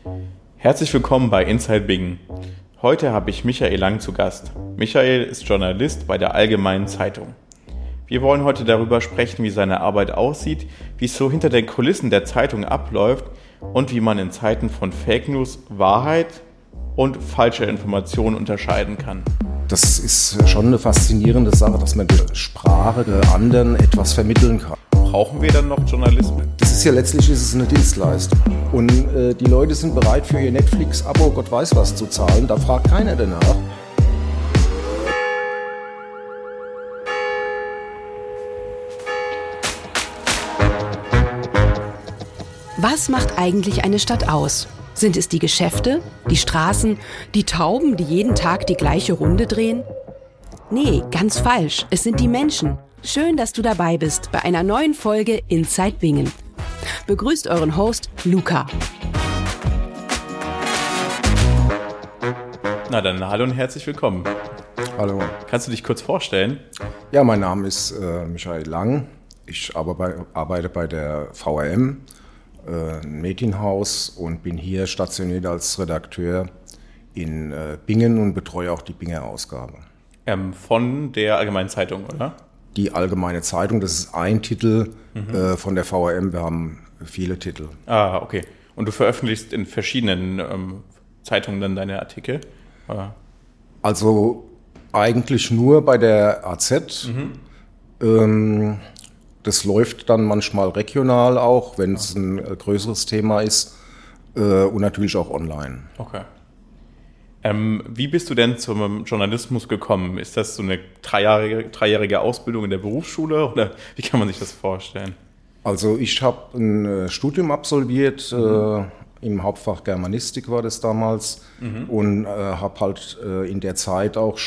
Herzlich willkommen bei Inside Bingen. Heute habe ich Michael Lang zu Gast. Michael ist Journalist bei der Allgemeinen Zeitung. Wir wollen heute darüber sprechen, wie seine Arbeit aussieht, wie es so hinter den Kulissen der Zeitung abläuft und wie man in Zeiten von Fake News Wahrheit und falsche Informationen unterscheiden kann. Das ist schon eine faszinierende Sache, dass man die Sprache der anderen etwas vermitteln kann. Brauchen wir dann noch Journalismus? Das ist ja letztlich eine Dienstleistung. Und die Leute sind bereit für ihr Netflix-Abo, Gott weiß was, zu zahlen. Da fragt keiner danach. Was macht eigentlich eine Stadt aus? Sind es die Geschäfte, die Straßen, die Tauben, die jeden Tag die gleiche Runde drehen? Nee, ganz falsch. Es sind die Menschen. Schön, dass du dabei bist bei einer neuen Folge Inside Bingen. Begrüßt euren Host Luca. Na dann, hallo und herzlich willkommen. Hallo. Kannst du dich kurz vorstellen? Ja, mein Name ist Michael Lang. Ich arbeite bei der VRM, ein Medienhaus, und bin hier stationiert als Redakteur in Bingen und betreue auch die Binger Ausgabe. Von der Allgemeinen Zeitung, oder? Die Allgemeine Zeitung, das ist ein Titel von der VRM. Wir haben viele Titel. Ah, okay. Und du veröffentlichst in verschiedenen Zeitungen dann deine Artikel? Oder? Also eigentlich nur bei der AZ. Das läuft dann manchmal regional auch, wenn es ein größeres Thema ist, und natürlich auch online. Okay. Wie bist du denn zum Journalismus gekommen? Ist das so eine dreijährige Ausbildung in der Berufsschule oder wie kann man sich das vorstellen? Also ich habe ein Studium absolviert, im Hauptfach Germanistik war das damals, und habe halt in der Zeit auch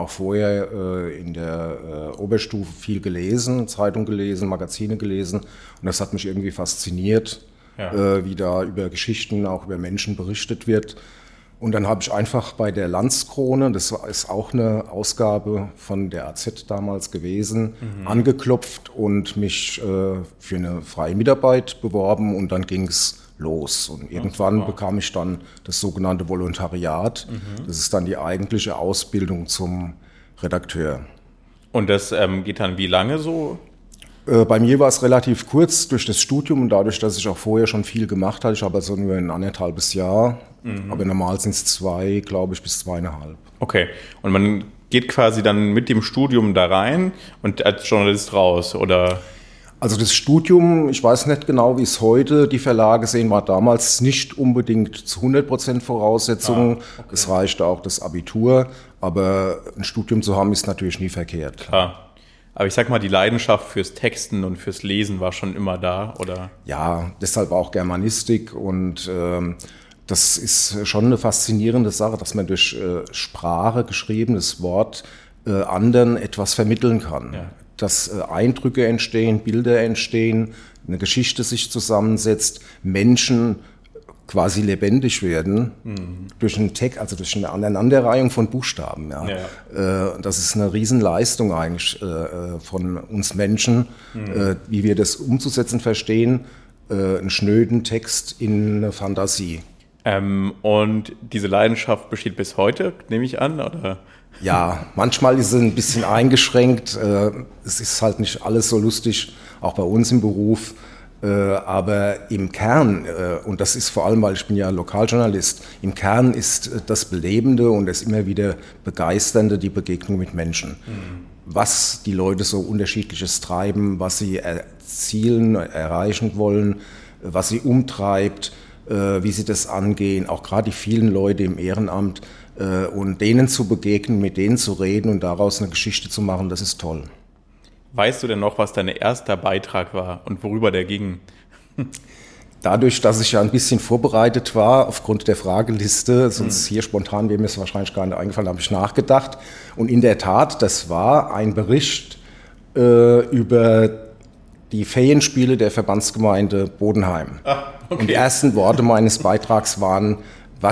vorher in der Oberstufe viel gelesen, Zeitung gelesen, Magazine gelesen, und das hat mich irgendwie fasziniert, wie da über Geschichten, auch über Menschen berichtet wird. Und dann habe ich einfach bei der Landskrone, das ist auch eine Ausgabe von der AZ damals gewesen, angeklopft und mich für eine freie Mitarbeit beworben, und dann ging es los. Und irgendwann bekam ich dann das sogenannte Volontariat. Das ist dann die eigentliche Ausbildung zum Redakteur. Und das geht dann wie lange so? Bei mir war es relativ kurz durch das Studium und dadurch, dass ich auch vorher schon viel gemacht hatte. Ich habe also nur ein 1,5 Jahr, aber normal sind es 2, glaube ich, bis 2,5. Okay, und man geht quasi dann mit dem Studium da rein und als Journalist raus, oder? Also das Studium, ich weiß nicht genau, wie es heute die Verlage sehen, war damals nicht unbedingt zu 100% Voraussetzung. Okay. Es reichte auch das Abitur, aber ein Studium zu haben ist natürlich nie verkehrt. Klar. Aber ich sag mal, die Leidenschaft fürs Texten und fürs Lesen war schon immer da, oder? Ja, deshalb auch Germanistik, und das ist schon eine faszinierende Sache, dass man durch Sprache, geschriebenes Wort, anderen etwas vermitteln kann. Ja. Dass Eindrücke entstehen, Bilder entstehen, eine Geschichte sich zusammensetzt, Menschen quasi lebendig werden durch einen Text, also durch eine Aneinanderreihung von Buchstaben. Ja. Ja. Das ist eine Riesenleistung eigentlich von uns Menschen, wie wir das umzusetzen verstehen, einen schnöden Text in eine Fantasie. Und diese Leidenschaft besteht bis heute, nehme ich an, oder? Ja, manchmal ist es ein bisschen eingeschränkt. Es ist halt nicht alles so lustig, auch bei uns im Beruf. Aber im Kern, und das ist vor allem, weil ich bin ja Lokaljournalist, im Kern ist das Belebende und das immer wieder Begeisternde die Begegnung mit Menschen. Was die Leute so Unterschiedliches treiben, was sie erzielen, erreichen wollen, was sie umtreibt, wie sie das angehen, auch gerade die vielen Leute im Ehrenamt, und denen zu begegnen, mit denen zu reden und daraus eine Geschichte zu machen, das ist toll. Weißt du denn noch, was dein erster Beitrag war und worüber der ging? Dadurch, dass ich ja ein bisschen vorbereitet war aufgrund der Frageliste, sonst hier spontan wäre mir es wahrscheinlich gar nicht eingefallen, habe ich nachgedacht. Und in der Tat, das war ein Bericht über die Ferienspiele der Verbandsgemeinde Bodenheim. Ah, okay. Und die ersten Worte meines Beitrags waren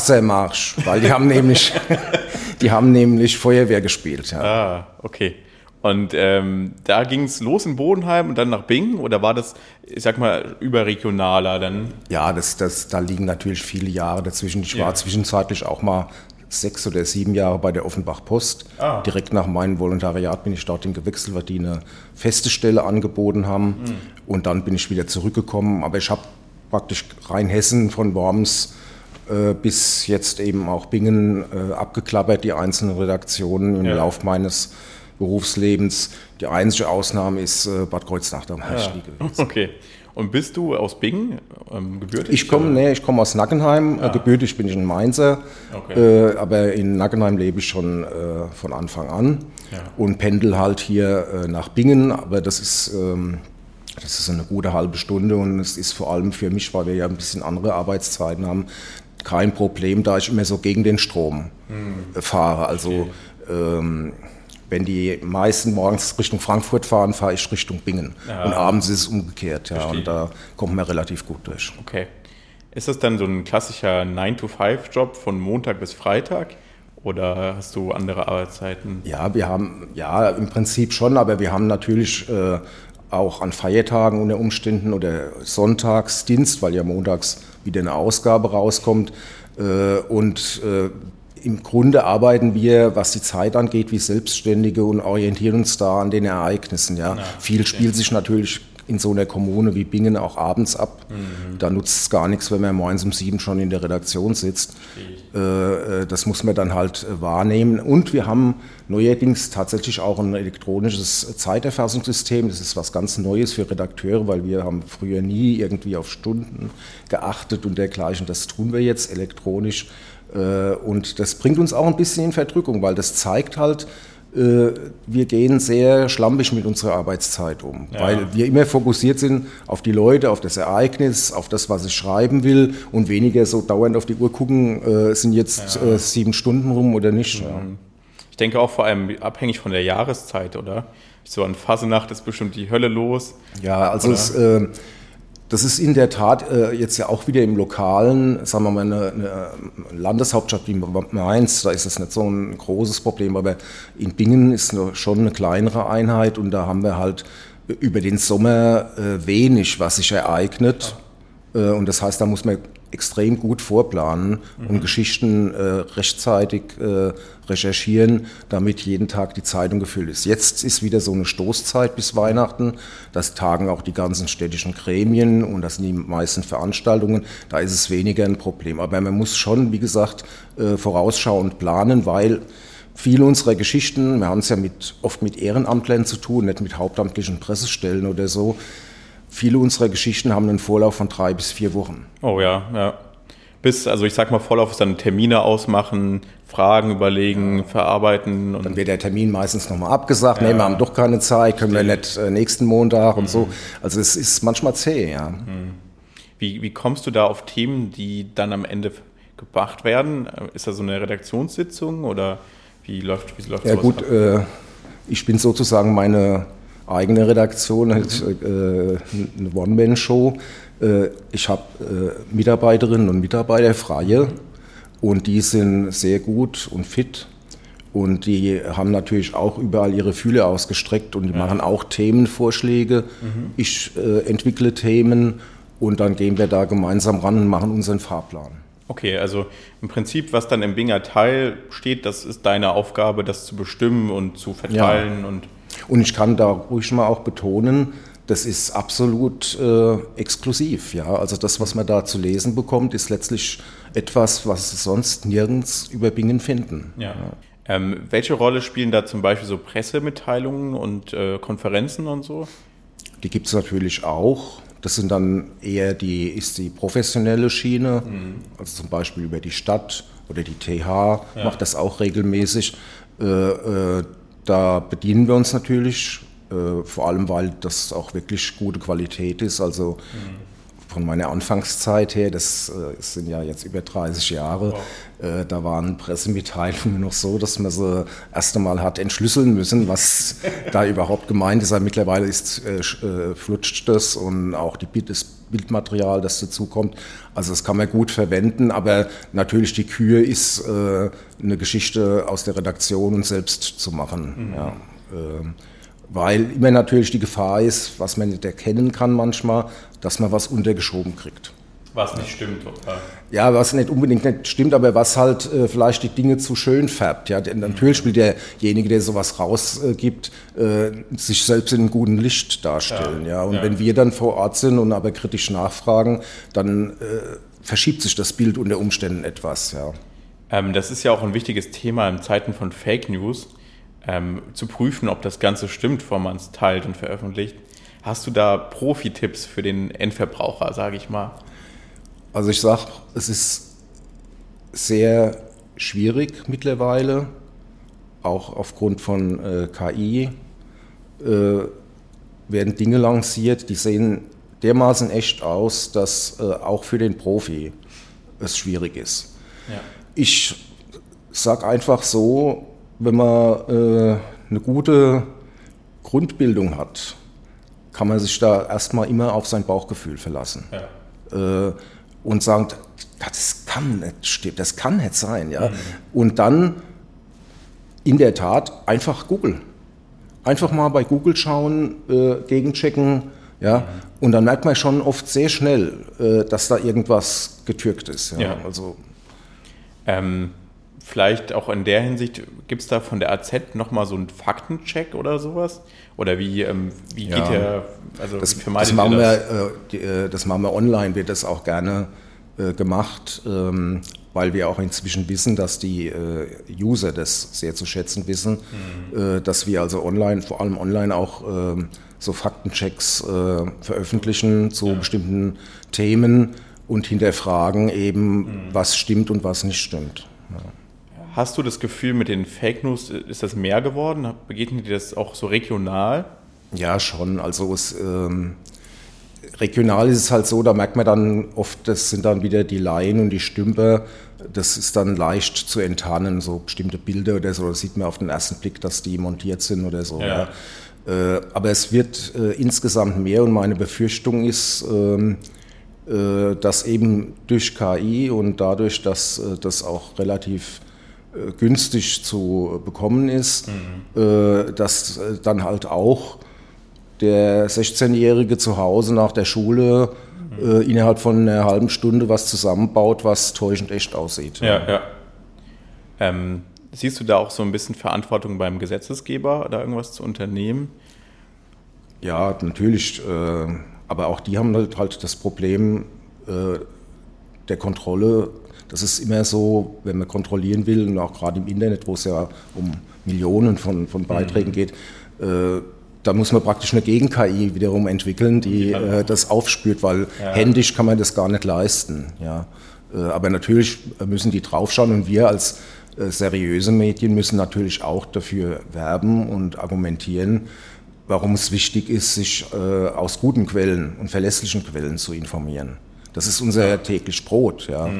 Wassermarsch, weil die haben nämlich Feuerwehr gespielt. Ja. Ah, okay. Und da ging es los in Bodenheim und dann nach Bingen oder war das, ich sag mal, überregionaler dann? Ja, da liegen natürlich viele Jahre dazwischen. Ich war zwischenzeitlich auch mal 6 oder 7 Jahre bei der Offenbach Post. Direkt nach meinem Volontariat bin ich dorthin gewechselt, weil die eine feste Stelle angeboten haben. Und dann bin ich wieder zurückgekommen. Aber ich habe praktisch Rheinhessen von Worms bis jetzt eben auch Bingen abgeklappert, die einzelnen Redaktionen im Lauf meines Berufslebens. Die einzige Ausnahme ist Bad Kreuznach, da war ich nie gewesen. Okay. Und bist du aus Bingen gebürtig? Ich komme aus Nackenheim. Gebürtig bin ich ein Mainzer, aber in Nackenheim lebe ich schon von Anfang an und pendel halt hier nach Bingen. Aber das ist eine gute halbe Stunde und es ist vor allem für mich, weil wir ja ein bisschen andere Arbeitszeiten haben, kein Problem, da ich immer so gegen den Strom fahre. Also wenn die meisten morgens Richtung Frankfurt fahren, fahre ich Richtung Bingen. Und abends ist es umgekehrt. Ja, und da kommt man relativ gut durch. Okay. Ist das dann so ein klassischer 9-to-5-Job von Montag bis Freitag? Oder hast du andere Arbeitszeiten? Ja, im Prinzip schon, aber wir haben natürlich auch an Feiertagen unter Umständen oder Sonntagsdienst, weil ja montags wieder eine Ausgabe rauskommt. Im Grunde arbeiten wir, was die Zeit angeht, wie Selbstständige und orientieren uns da an den Ereignissen. Ja. Viel spielt sich natürlich in so einer Kommune wie Bingen auch abends ab. Da nutzt es gar nichts, wenn man morgens um 7 schon in der Redaktion sitzt. Das muss man dann halt wahrnehmen. Und wir haben neuerdings tatsächlich auch ein elektronisches Zeiterfassungssystem. Das ist was ganz Neues für Redakteure, weil wir haben früher nie irgendwie auf Stunden geachtet und dergleichen. Das tun wir jetzt elektronisch. Und das bringt uns auch ein bisschen in Verdrückung, weil das zeigt halt, wir gehen sehr schlampig mit unserer Arbeitszeit um, weil wir immer fokussiert sind auf die Leute, auf das Ereignis, auf das, was ich schreiben will und weniger so dauernd auf die Uhr gucken, sind jetzt 7 Stunden rum oder nicht. Ja. Ich denke auch vor allem abhängig von der Jahreszeit, oder? So an Fasnacht ist bestimmt die Hölle los. Ja, also das ist in der Tat jetzt ja auch wieder im Lokalen, sagen wir mal, eine Landeshauptstadt wie Mainz, da ist das nicht so ein großes Problem, aber in Bingen ist schon eine kleinere Einheit und da haben wir halt über den Sommer wenig, was sich ereignet. Und das heißt, da muss man extrem gut vorplanen und Geschichten rechtzeitig recherchieren, damit jeden Tag die Zeitung gefüllt ist. Jetzt ist wieder so eine Stoßzeit bis Weihnachten, das tagen auch die ganzen städtischen Gremien und das sind die meisten Veranstaltungen, da ist es weniger ein Problem. Aber man muss schon, wie gesagt, vorausschauend planen, weil viele unserer Geschichten, wir haben es ja oft mit Ehrenamtlern zu tun, nicht mit hauptamtlichen Pressestellen oder so. Viele unserer Geschichten haben einen Vorlauf von 3 bis 4 Wochen. Oh ja. Also ich sag mal, Vorlauf ist dann Termine ausmachen, Fragen überlegen, verarbeiten. Und dann wird der Termin meistens nochmal abgesagt. Nee, wir haben doch keine Zeit, können wir nicht nächsten Montag und so. Also es ist manchmal zäh, ja. Wie kommst du da auf Themen, die dann am Ende gebracht werden? Ist das so eine Redaktionssitzung oder wie läuft ja, gut, ich bin sozusagen meine eigene Redaktion, eine One-Man-Show. Ich habe Mitarbeiterinnen und Mitarbeiter, freie, und die sind sehr gut und fit. Und die haben natürlich auch überall ihre Fühler ausgestreckt und die machen auch Themenvorschläge. Ich entwickle Themen und dann gehen wir da gemeinsam ran und machen unseren Fahrplan. Okay, also im Prinzip, was dann im Binger Teil steht, das ist deine Aufgabe, das zu bestimmen und zu verteilen. Ja. Und ich kann da ruhig mal auch betonen, das ist absolut exklusiv. Ja? Also das, was man da zu lesen bekommt, ist letztlich etwas, was Sie sonst nirgends über Bingen finden. Ja. Welche Rolle spielen da zum Beispiel so Pressemitteilungen und Konferenzen und so? Die gibt es natürlich auch. Das sind dann eher die professionelle Schiene, also zum Beispiel über die Stadt oder die TH macht das auch regelmäßig. Da bedienen wir uns natürlich, vor allem weil das auch wirklich gute Qualität ist. Also von meiner Anfangszeit her, das sind ja jetzt über 30 Jahre, da waren Pressemitteilungen noch so, dass man sie erst einmal hat entschlüsseln müssen, was da überhaupt gemeint ist. Aber mittlerweile flutscht das und auch das Bildmaterial, das dazu kommt. Also das kann man gut verwenden, aber natürlich die Kür ist, eine Geschichte aus der Redaktion und selbst zu machen. Ja. Weil immer natürlich die Gefahr ist, was man nicht erkennen kann manchmal, dass man was untergeschoben kriegt. Was nicht stimmt, oder? Ja, was nicht unbedingt nicht stimmt, aber was halt vielleicht die Dinge zu schön färbt. Ja, natürlich will derjenige, der sowas rausgibt, sich selbst in einem guten Licht darstellen. Ja, und wenn wir dann vor Ort sind und aber kritisch nachfragen, dann verschiebt sich das Bild unter Umständen etwas. Ja. Das ist ja auch ein wichtiges Thema in Zeiten von Fake News, zu prüfen, ob das Ganze stimmt, bevor man es teilt und veröffentlicht. Hast du da Profi-Tipps für den Endverbraucher, sage ich mal? Also ich sage, es ist sehr schwierig mittlerweile, auch aufgrund von KI werden Dinge lanciert, die sehen dermaßen echt aus, dass auch für den Profi es schwierig ist. Ja. Ich sage einfach so, wenn man eine gute Grundbildung hat, kann man sich da erstmal immer auf sein Bauchgefühl verlassen. Ja. Und sagen, das kann nicht stimmen, das kann nicht sein. Ja? Und dann in der Tat einfach Google. Einfach mal bei Google schauen, gegenchecken. Ja? Und dann merkt man schon oft sehr schnell, dass da irgendwas getürkt ist. Ja? Ja. Also, vielleicht auch in der Hinsicht, gibt es da von der AZ nochmal so einen Faktencheck oder sowas? Oder wie geht der, also das, wie vermeidet ihr das? Das machen wir online, wird das auch gerne gemacht, weil wir auch inzwischen wissen, dass die User das sehr zu schätzen wissen, dass wir also online, vor allem online auch so Faktenchecks veröffentlichen zu bestimmten Themen und hinterfragen eben, was stimmt und was nicht stimmt. Ja. Hast du das Gefühl, mit den Fake News ist das mehr geworden? Begegnet dir das auch so regional? Ja, schon. Also regional ist es halt so, da merkt man dann oft, das sind dann wieder die Laien und die Stümper. Das ist dann leicht zu enttarnen, so bestimmte Bilder oder so. Da sieht man auf den ersten Blick, dass die montiert sind oder so. Ja. Ja. Aber es wird insgesamt mehr und meine Befürchtung ist, dass eben durch KI und dadurch, dass das auch relativ günstig zu bekommen ist, dass dann halt auch der 16-Jährige zu Hause nach der Schule innerhalb von einer halben Stunde was zusammenbaut, was täuschend echt aussieht. Ja. Siehst du da auch so ein bisschen Verantwortung beim Gesetzesgeber, da irgendwas zu unternehmen? Ja, natürlich. Aber auch die haben halt das Problem der Kontrolle. Das ist immer so, wenn man kontrollieren will, und auch gerade im Internet, wo es ja um Millionen von Beiträgen geht, da muss man praktisch eine Gegen-KI wiederum entwickeln, die das aufspürt, weil händisch kann man das gar nicht leisten. Ja. Aber natürlich müssen die draufschauen und wir als seriöse Medien müssen natürlich auch dafür werben und argumentieren, warum es wichtig ist, sich aus guten Quellen und verlässlichen Quellen zu informieren. Das ist unser täglich Brot. Ja.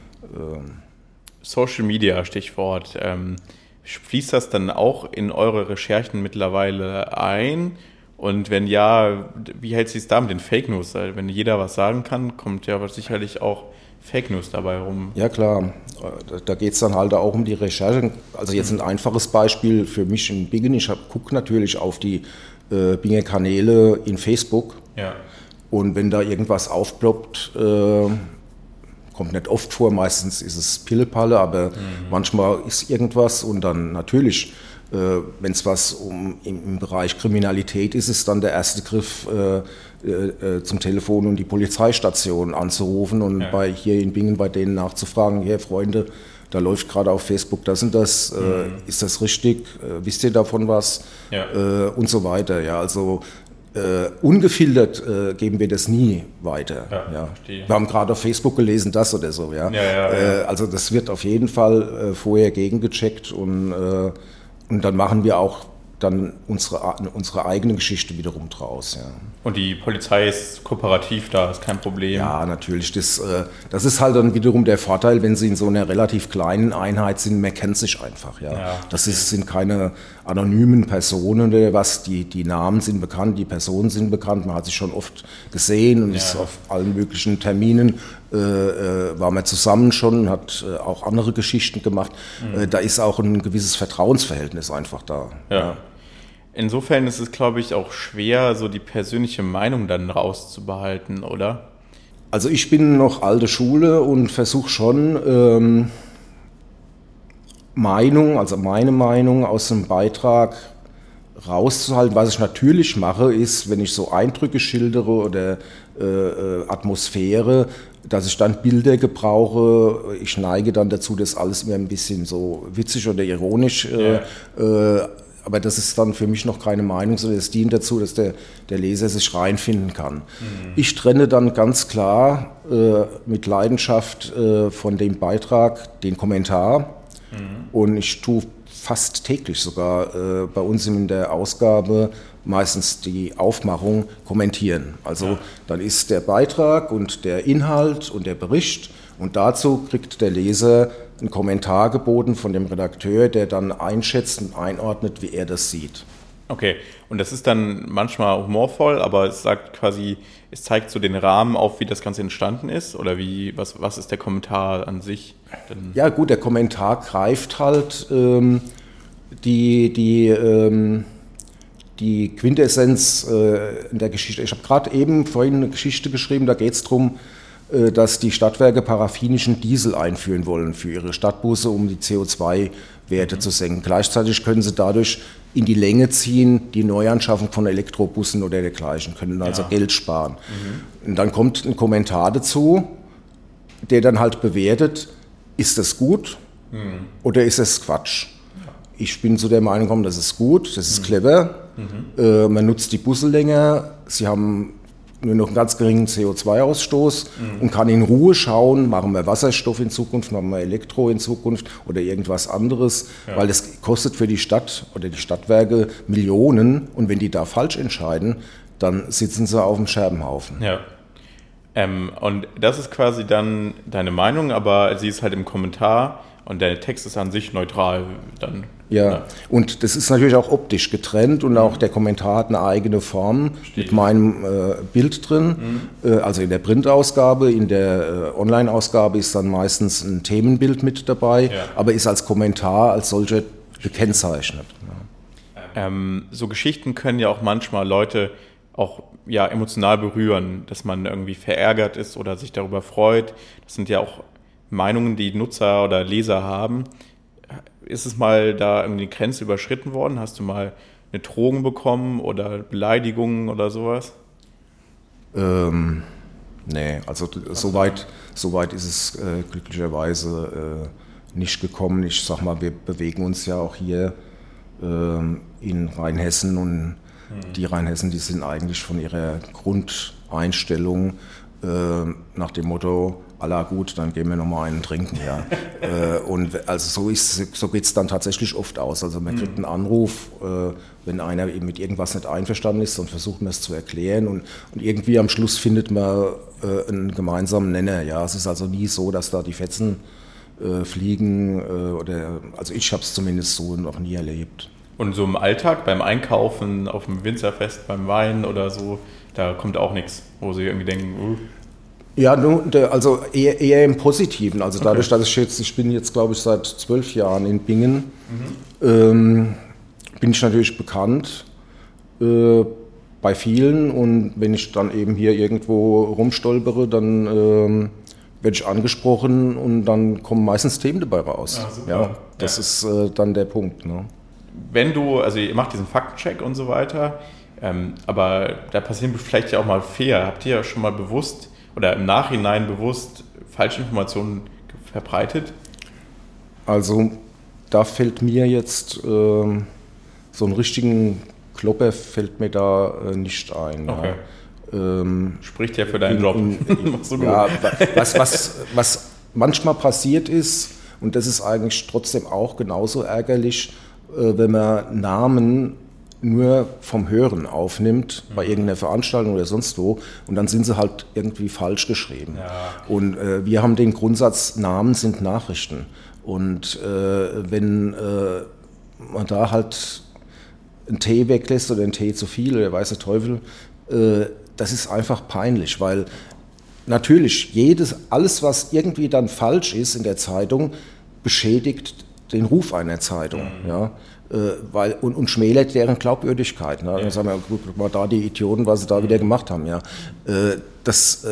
Social Media, Stichwort. Fließt das dann auch in eure Recherchen mittlerweile ein? Und wenn ja, wie hält sich es da mit den Fake News? Wenn jeder was sagen kann, kommt ja sicherlich auch Fake News dabei rum. Ja klar, da geht es dann halt auch um die Recherche. Also jetzt ein einfaches Beispiel für mich in Bingen. Ich gucke natürlich auf die Binger Kanäle in Facebook. Ja. Und wenn da irgendwas aufploppt, kommt nicht oft vor, meistens ist es Pillepalle, aber manchmal ist irgendwas und dann natürlich, wenn es was im Bereich Kriminalität ist, ist dann der erste Griff zum Telefon und die Polizeistation anzurufen und hier in Bingen bei denen nachzufragen, hey Freunde, da läuft gerade auf Facebook das und das, ist das richtig, wisst ihr davon was und so weiter. Ja, also ungefiltert geben wir das nie weiter. Ja. Wir haben gerade auf Facebook gelesen, das oder so. Ja. Also das wird auf jeden Fall vorher gegengecheckt und dann machen wir auch dann unsere eigene Geschichte wiederum draus. Ja. Und die Polizei ist kooperativ da, ist kein Problem. Ja, natürlich. Das ist halt dann wiederum der Vorteil, wenn Sie in so einer relativ kleinen Einheit sind, man kennt sich einfach. Ja. Das sind keine anonymen Personen oder was, die Namen sind bekannt, die Personen sind bekannt, man hat sich schon oft gesehen und ist auf allen möglichen Terminen, war man zusammen schon, hat auch andere Geschichten gemacht. Da ist auch ein gewisses Vertrauensverhältnis einfach da. Ja. Insofern ist es, glaube ich, auch schwer, so die persönliche Meinung dann rauszubehalten, oder? Also ich bin noch alte Schule und versuche schon meine Meinung aus dem Beitrag rauszuhalten. Was ich natürlich mache, ist, wenn ich so Eindrücke schildere oder Atmosphäre, dass ich dann Bilder gebrauche. Ich neige dann dazu, das alles immer ein bisschen so witzig oder ironisch aber das ist dann für mich noch keine Meinung, sondern es dient dazu, dass der Leser sich reinfinden kann. Ich trenne dann ganz klar mit Leidenschaft von dem Beitrag den Kommentar und ich tue fast täglich sogar bei uns in der Ausgabe meistens die Aufmachung kommentieren. Also dann ist der Beitrag und der Inhalt und der Bericht und dazu kriegt der Leser einen Kommentar geboten von dem Redakteur, der dann einschätzt und einordnet, wie er das sieht. Okay, und das ist dann manchmal humorvoll, aber es sagt quasi, es zeigt so den Rahmen auf, wie das Ganze entstanden ist oder was ist der Kommentar an sich? Ja gut, der Kommentar greift halt die Quintessenz in der Geschichte. Ich habe gerade vorhin eine Geschichte geschrieben, da geht es darum, dass die Stadtwerke paraffinischen Diesel einführen wollen für ihre Stadtbusse, um die CO2-Werte zu senken. Gleichzeitig können sie dadurch in die Länge ziehen, die Neuanschaffung von Elektrobussen oder dergleichen, können also Geld sparen. Und dann kommt ein Kommentar dazu, der dann halt bewertet, ist das gut oder ist das Quatsch? Ich bin zu der Meinung gekommen, das ist gut, das ist clever, man nutzt die Busse länger, sie haben nur noch einen ganz geringen CO2-Ausstoß und kann in Ruhe schauen, machen wir Wasserstoff in Zukunft, machen wir Elektro in Zukunft oder irgendwas anderes, weil das kostet für die Stadt oder die Stadtwerke Millionen und wenn die da falsch entscheiden, dann sitzen sie auf dem Scherbenhaufen. Ja. Und das ist quasi dann deine Meinung, aber sie ist halt im Kommentar und der Text ist an sich neutral dann. Ja, und das ist natürlich auch optisch getrennt und auch der Kommentar hat eine eigene Form mit meinem Bild drin. Also in der Printausgabe, in der Online-Ausgabe ist dann meistens ein Themenbild mit dabei, aber ist als Kommentar als solcher gekennzeichnet. So Geschichten können ja auch manchmal Leute auch emotional berühren, dass man irgendwie verärgert ist oder sich darüber freut. Das sind ja auch Meinungen, die Nutzer oder Leser haben. Ist es mal da irgendwie eine Grenze überschritten worden? Hast du mal eine Drohung bekommen oder Beleidigungen oder sowas? Nee, also soweit ist es glücklicherweise nicht gekommen. Ich sag mal, wir bewegen uns ja auch hier in Rheinhessen und die Rheinhessen, die sind eigentlich von ihrer Grundeinstellung nach dem Motto, aller gut, dann gehen wir nochmal einen trinken. Ja. Und also so geht es dann tatsächlich oft aus. Also man kriegt einen Anruf, wenn einer eben mit irgendwas nicht einverstanden ist, dann versucht man es zu erklären und irgendwie am Schluss findet man einen gemeinsamen Nenner. Ja. Es ist also nie so, dass da die Fetzen fliegen also ich habe es zumindest so noch nie erlebt. Und so im Alltag, beim Einkaufen, auf dem Winzerfest, beim Wein oder so, da kommt auch nichts, wo sie irgendwie denken, Ja, also eher im Positiven. Also dadurch, dass ich bin jetzt, glaube ich, seit 12 Jahren in Bingen, bin ich natürlich bekannt bei vielen. Und wenn ich dann eben hier irgendwo rumstolpere, dann werde ich angesprochen und dann kommen meistens Themen dabei raus. Ja, das ist dann der Punkt. Ne? Also ihr macht diesen Faktencheck und so weiter, aber da passieren vielleicht ja auch mal Fehler. Habt ihr ja schon mal bewusst oder im Nachhinein bewusst Falschinformationen verbreitet? Also da fällt mir jetzt so einen richtigen Klopper fällt mir da nicht ein. Okay. Spricht ja für deinen Job. So gut. Ja, was manchmal passiert ist, und das ist eigentlich trotzdem auch genauso ärgerlich, wenn man Namen nur vom Hören aufnimmt, bei irgendeiner Veranstaltung oder sonst wo, und dann sind sie halt irgendwie falsch geschrieben. Ja. Und wir haben den Grundsatz, Namen sind Nachrichten. Und wenn man da halt einen T weglässt oder einen T zu viel oder weiß der Teufel, das ist einfach peinlich, weil natürlich alles, was irgendwie dann falsch ist in der Zeitung, beschädigt den Ruf einer Zeitung, ja, und schmälert deren Glaubwürdigkeit. Ne? Dann sagen wir, gut, guck mal da die Idioten, was sie da wieder gemacht haben. Ja. Das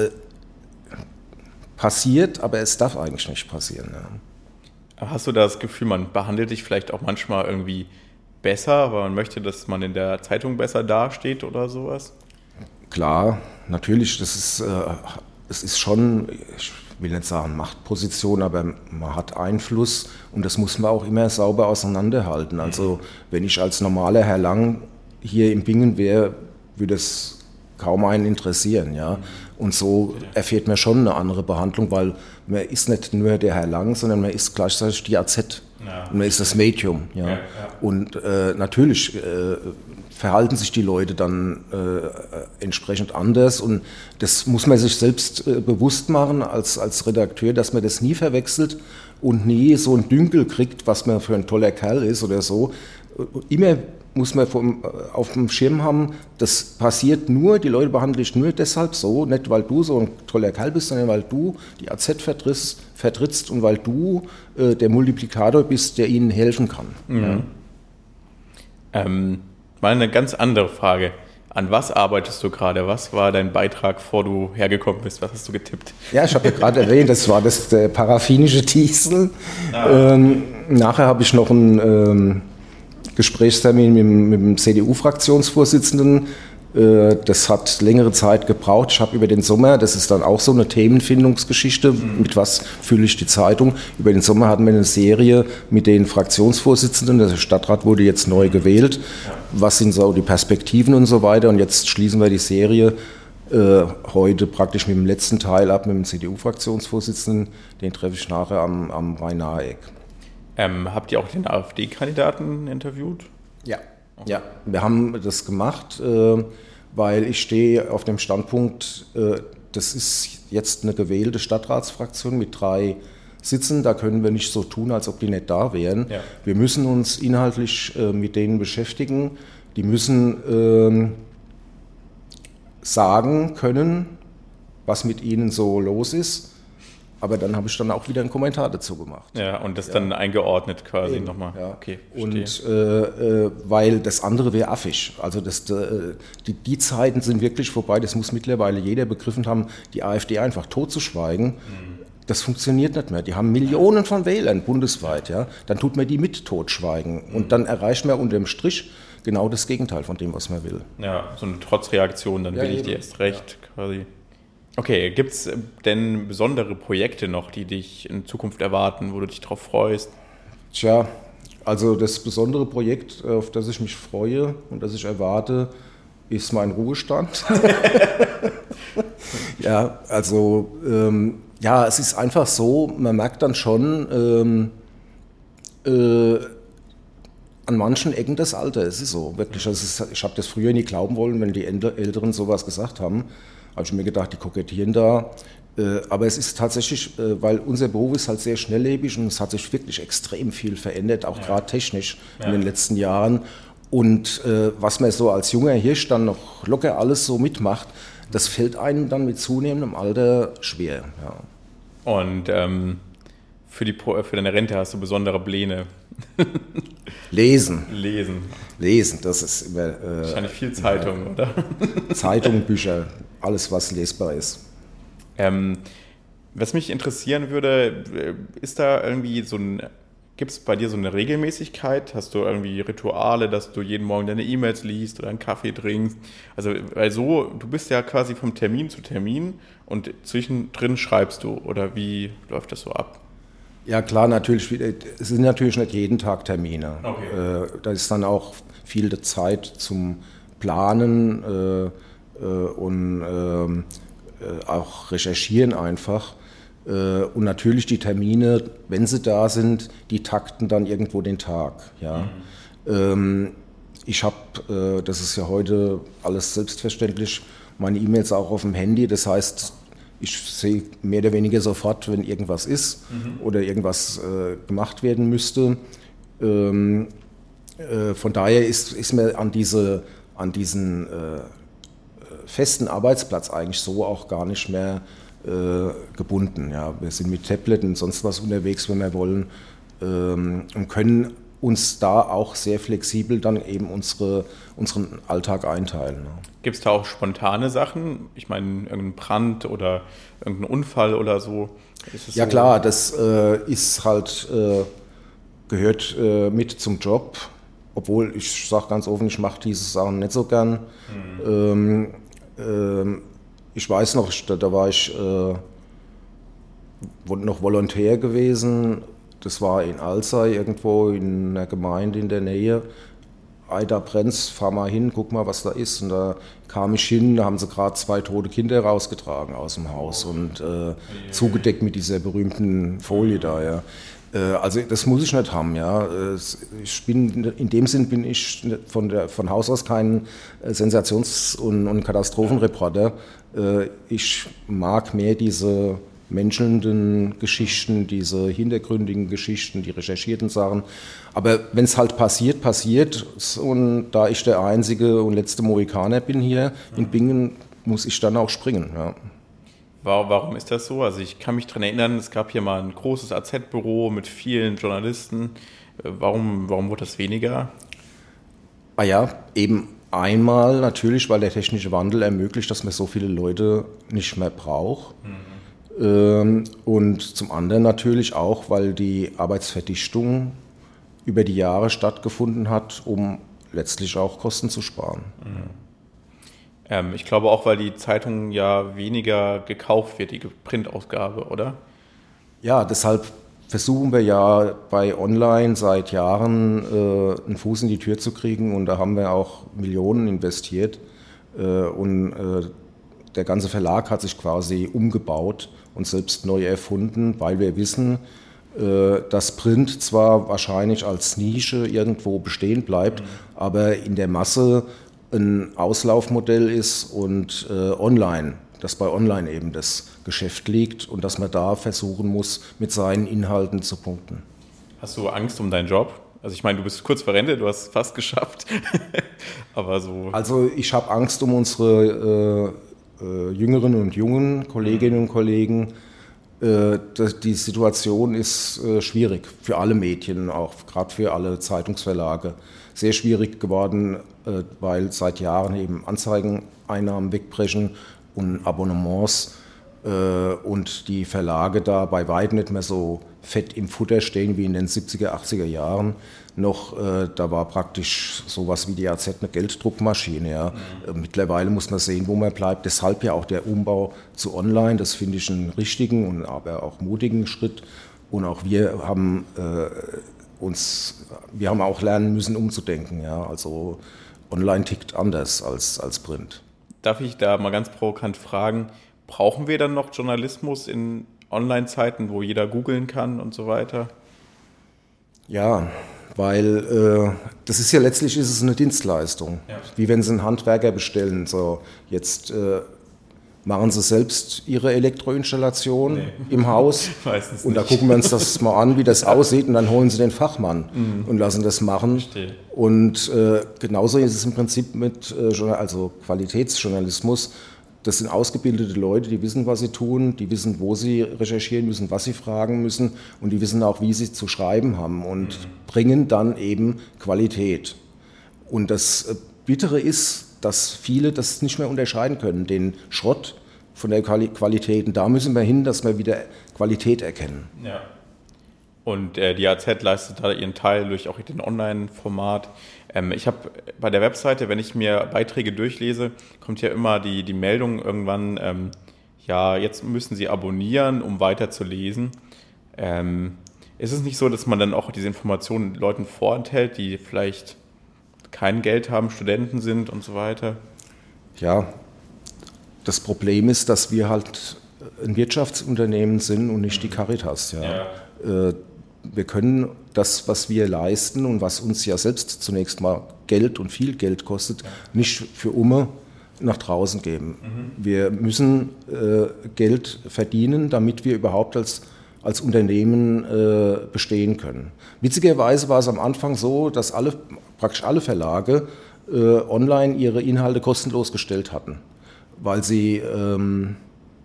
passiert, aber es darf eigentlich nicht passieren. Ja. Hast du das Gefühl, man behandelt dich vielleicht auch manchmal irgendwie besser, weil man möchte, dass man in der Zeitung besser dasteht oder sowas? Klar, natürlich, es ist schon, ich will nicht sagen Machtposition, aber man hat Einfluss und das muss man auch immer sauber auseinanderhalten. Also wenn ich als normaler Herr Lang hier im Bingen wäre, würde es kaum einen interessieren. Ja? Und so erfährt man schon eine andere Behandlung, weil man ist nicht nur der Herr Lang, sondern man ist gleichzeitig die AZ. Ja. Und man ist das Medium. Ja? Ja. Und natürlich verhalten sich die Leute dann entsprechend anders und das muss man sich selbst bewusst machen als Redakteur, dass man das nie verwechselt und nie so einen Dünkel kriegt, was man für ein toller Kerl ist oder so. Immer muss man auf dem Schirm haben, das passiert nur, die Leute behandeln dich nur deshalb so, nicht weil du so ein toller Kerl bist, sondern weil du die AZ vertrittst und weil du der Multiplikator bist, der ihnen helfen kann. Mhm. Ja. Mal eine ganz andere Frage. An was arbeitest du gerade? Was war dein Beitrag, bevor du hergekommen bist? Was hast du getippt? Ja, ich habe ja gerade erwähnt, das war der paraffinische Diesel. Nachher habe ich noch einen Gesprächstermin mit dem CDU-Fraktionsvorsitzenden. Das hat längere Zeit gebraucht. Ich habe über den Sommer, das ist dann auch so eine Themenfindungsgeschichte, mit was fülle ich die Zeitung. Über den Sommer hatten wir eine Serie mit den Fraktionsvorsitzenden. Der Stadtrat wurde jetzt neu gewählt. Was sind so die Perspektiven und so weiter. Und jetzt schließen wir die Serie heute praktisch mit dem letzten Teil ab, mit dem CDU-Fraktionsvorsitzenden. Den treffe ich nachher am Rhein-Nahe-Eck. Habt ihr auch den AfD-Kandidaten interviewt? Ja. Ja, wir haben das gemacht, weil ich stehe auf dem Standpunkt, das ist jetzt eine gewählte Stadtratsfraktion mit 3 Sitzen, da können wir nicht so tun, als ob die nicht da wären. Ja. Wir müssen uns inhaltlich mit denen beschäftigen, die müssen sagen können, was mit ihnen so los ist. Aber dann habe ich dann auch wieder einen Kommentar dazu gemacht. Ja, und das dann eingeordnet quasi nochmal. Ja. Okay, verstehe. Und weil das andere wäre affig. Also die Zeiten sind wirklich vorbei. Das muss mittlerweile jeder begriffen haben, die AfD einfach totzuschweigen. Das funktioniert nicht mehr. Die haben Millionen von Wählern bundesweit. Ja? Dann tut man die mit totschweigen. Und dann erreicht man unterm Strich genau das Gegenteil von dem, was man will. Ja, so eine Trotzreaktion, dann will ich dir erst recht quasi. Okay, gibt es denn besondere Projekte noch, die dich in Zukunft erwarten, wo du dich drauf freust? Tja, also das besondere Projekt, auf das ich mich freue und das ich erwarte, ist mein Ruhestand. Ja, also es ist einfach so, man merkt dann schon an manchen Ecken das Alter, es ist so, wirklich. Also ich habe das früher nie glauben wollen, wenn die Älteren sowas gesagt haben. Habe ich mir gedacht, die kokettieren da. Aber es ist tatsächlich, weil unser Beruf ist halt sehr schnelllebig und es hat sich wirklich extrem viel verändert, auch gerade technisch in den letzten Jahren. Und was man so als junger Hirsch dann noch locker alles so mitmacht, das fällt einem dann mit zunehmendem Alter schwer. Ja. Und für deine Rente hast du besondere Pläne? Lesen, das ist immer... wahrscheinlich viel Zeitung, oder? Zeitung, Bücher, alles, was lesbar ist. Was mich interessieren würde, ist da irgendwie gibt es bei dir so eine Regelmäßigkeit? Hast du irgendwie Rituale, dass du jeden Morgen deine E-Mails liest oder einen Kaffee trinkst? Also, weil du bist ja quasi vom Termin zu Termin und zwischendrin schreibst du, oder wie läuft das so ab? Ja klar, natürlich, es sind natürlich nicht jeden Tag Termine. Okay. Da ist dann auch viel Zeit zum Planen und auch recherchieren einfach. Und natürlich die Termine, wenn sie da sind, die takten dann irgendwo den Tag. Ja. Ich habe, das ist ja heute alles selbstverständlich, meine E-Mails auch auf dem Handy, das heißt, ich sehe mehr oder weniger sofort, wenn irgendwas ist oder irgendwas gemacht werden müsste. Von daher ist mir an diesen festen Arbeitsplatz eigentlich so auch gar nicht mehr gebunden. Ja. Wir sind mit Tablet und sonst was unterwegs, wenn wir wollen. und können uns da auch sehr flexibel dann eben unseren Alltag einteilen. Gibt es da auch spontane Sachen? Ich meine, irgendein Brand oder irgendein Unfall oder so? Ja, klar, das ist halt, gehört mit zum Job, obwohl ich sage ganz offen, ich mache diese Sachen nicht so gern. Ich weiß noch, da war ich noch Volontär gewesen. Das war in Alzey, irgendwo in einer Gemeinde in der Nähe. Da brennt's, fahr mal hin, guck mal, was da ist. Und da kam ich hin, da haben sie gerade 2 tote Kinder rausgetragen aus dem Haus und zugedeckt mit dieser berühmten Folie da. Ja. Also das muss ich nicht haben. Ja. In dem Sinn bin ich von Haus aus kein Sensations- und Katastrophenreporter. Ich mag mehr diese menschelnden Geschichten, diese hintergründigen Geschichten, die recherchierten Sachen. Aber wenn es halt passiert. Und da ich der einzige und letzte Mohikaner bin hier in Bingen, muss ich dann auch springen. Ja. Warum ist das so? Also ich kann mich daran erinnern, es gab hier mal ein großes AZ-Büro mit vielen Journalisten. Warum wurde das weniger? Ah ja, eben einmal natürlich, weil der technische Wandel ermöglicht, dass man so viele Leute nicht mehr braucht. Und zum anderen natürlich auch, weil die Arbeitsverdichtung über die Jahre stattgefunden hat, um letztlich auch Kosten zu sparen. Ich glaube auch, weil die Zeitung ja weniger gekauft wird, die Printausgabe, oder? Ja, deshalb versuchen wir ja bei Online seit Jahren einen Fuß in die Tür zu kriegen, und da haben wir auch Millionen investiert, und der ganze Verlag hat sich quasi umgebaut und selbst neu erfunden, weil wir wissen, dass Print zwar wahrscheinlich als Nische irgendwo bestehen bleibt, aber in der Masse ein Auslaufmodell ist und online, dass bei Online eben das Geschäft liegt und dass man da versuchen muss, mit seinen Inhalten zu punkten. Hast du Angst um deinen Job? Also ich meine, du bist kurz vor Rente, du hast es fast geschafft, aber so... Also ich habe Angst um unsere jüngeren und jungen Kolleginnen und Kollegen. Die Situation ist schwierig für alle Medien, auch gerade für alle Zeitungsverlage. Sehr schwierig geworden, weil seit Jahren eben Anzeigeneinnahmen wegbrechen und Abonnements und die Verlage da bei weitem nicht mehr so fett im Futter stehen wie in den 70er, 80er Jahren. Da war praktisch sowas wie die AZ eine Gelddruckmaschine. Ja. Mittlerweile muss man sehen, wo man bleibt. Deshalb ja auch der Umbau zu Online. Das finde ich einen richtigen und aber auch mutigen Schritt. Und auch wir haben auch lernen müssen, umzudenken. Ja. Also Online tickt anders als Print. Darf ich da mal ganz provokant fragen, brauchen wir dann noch Journalismus in Online-Zeiten, wo jeder googeln kann und so weiter? Ja, weil das ist ja letztlich ist es eine Dienstleistung. Ja. Wie wenn Sie einen Handwerker bestellen. So, jetzt machen Sie selbst Ihre Elektroinstallation im Haus meistens und da gucken wir uns das mal an, wie das aussieht, und dann holen Sie den Fachmann und lassen das machen. Verstehe. Und genauso ist es im Prinzip mit also Qualitätsjournalismus. Das sind ausgebildete Leute, die wissen, was sie tun, die wissen, wo sie recherchieren müssen, was sie fragen müssen, und die wissen auch, wie sie zu schreiben haben, und bringen dann eben Qualität. Und das Bittere ist, dass viele das nicht mehr unterscheiden können, den Schrott von der Qualität. Und da müssen wir hin, dass wir wieder Qualität erkennen. Ja. Und die AZ leistet da ihren Teil durch auch den Online-Format. Ich habe bei der Webseite, wenn ich mir Beiträge durchlese, kommt ja immer die Meldung irgendwann, ja, jetzt müssen Sie abonnieren, um weiter zu lesen. Ist es nicht so, dass man dann auch diese Informationen Leuten vorenthält, die vielleicht kein Geld haben, Studenten sind und so weiter? Ja, das Problem ist, dass wir halt ein Wirtschaftsunternehmen sind und nicht die Caritas. Ja. Wir können das, was wir leisten und was uns ja selbst zunächst mal Geld und viel Geld kostet, nicht für Umme nach draußen geben. Wir müssen Geld verdienen, damit wir überhaupt als Unternehmen bestehen können. Witzigerweise war es am Anfang so, dass praktisch alle Verlage online ihre Inhalte kostenlos gestellt hatten, weil sie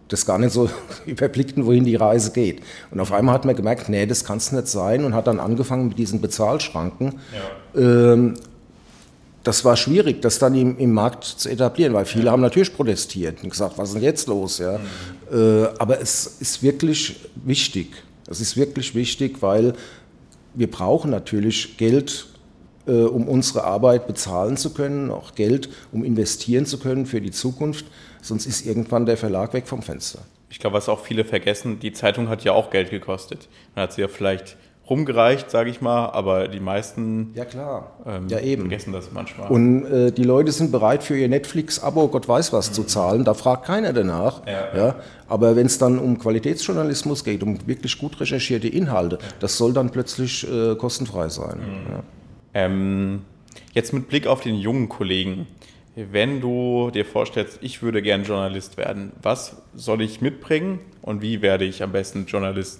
das gar nicht so überblickten, wohin die Reise geht. Und auf einmal hat man gemerkt, nee, das kann es nicht sein, und hat dann angefangen mit diesen Bezahlschranken. Ja. Das war schwierig, das dann im Markt zu etablieren, weil viele haben natürlich protestiert und gesagt, was ist denn jetzt los? Ja? Aber es ist wirklich wichtig. Es ist wirklich wichtig, weil wir brauchen natürlich Geld, um unsere Arbeit bezahlen zu können, auch Geld, um investieren zu können für die Zukunft. Sonst ist irgendwann der Verlag weg vom Fenster. Ich glaube, was auch viele vergessen, die Zeitung hat ja auch Geld gekostet. Man hat sie ja vielleicht rumgereicht, sage ich mal, aber die meisten vergessen das manchmal. Und die Leute sind bereit, für ihr Netflix-Abo Gott weiß was zu zahlen, da fragt keiner danach. Ja. Aber wenn es dann um Qualitätsjournalismus geht, um wirklich gut recherchierte Inhalte, das soll dann plötzlich kostenfrei sein. Ja. Jetzt mit Blick auf den jungen Kollegen, wenn du dir vorstellst, ich würde gern Journalist werden, was soll ich mitbringen und wie werde ich am besten Journalist?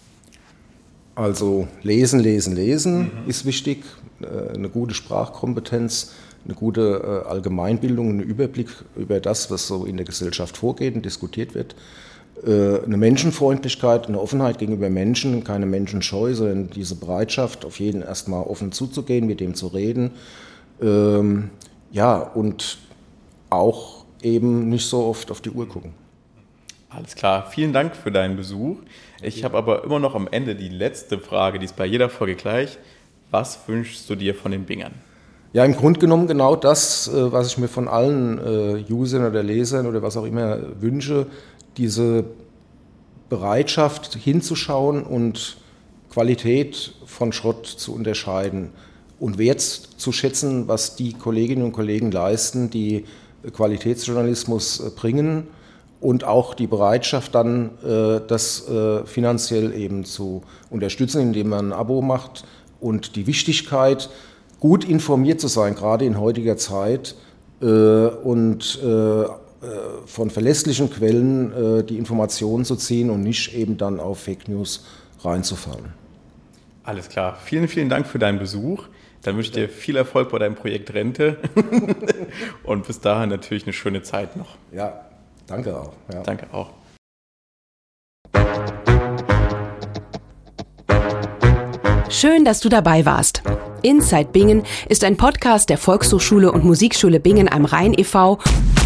Also lesen ist wichtig, eine gute Sprachkompetenz, eine gute Allgemeinbildung, einen Überblick über das, was so in der Gesellschaft vorgeht und diskutiert wird, eine Menschenfreundlichkeit, eine Offenheit gegenüber Menschen, keine Menschenscheu, sondern diese Bereitschaft, auf jeden erstmal offen zuzugehen, mit dem zu reden, und auch eben nicht so oft auf die Uhr gucken. Alles klar, vielen Dank für deinen Besuch. Ich habe aber immer noch am Ende die letzte Frage, die ist bei jeder Folge gleich. Was wünschst du dir von den Bingern? Ja, im Grunde genommen genau das, was ich mir von allen Usern oder Lesern oder was auch immer wünsche, diese Bereitschaft hinzuschauen und Qualität von Schrott zu unterscheiden und wert zu schätzen, was die Kolleginnen und Kollegen leisten, die Qualitätsjournalismus bringen. Und auch die Bereitschaft dann, das finanziell eben zu unterstützen, indem man ein Abo macht. Und die Wichtigkeit, gut informiert zu sein, gerade in heutiger Zeit, und von verlässlichen Quellen die Informationen zu ziehen und nicht eben dann auf Fake News reinzufallen. Alles klar. Vielen, vielen Dank für deinen Besuch. Dann wünsche ich dir viel Erfolg bei deinem Projekt Rente. Und bis dahin natürlich eine schöne Zeit noch. Ja. Danke auch. Ja. Danke auch. Schön, dass du dabei warst. Inside Bingen ist ein Podcast der Volkshochschule und Musikschule Bingen am Rhein e.V.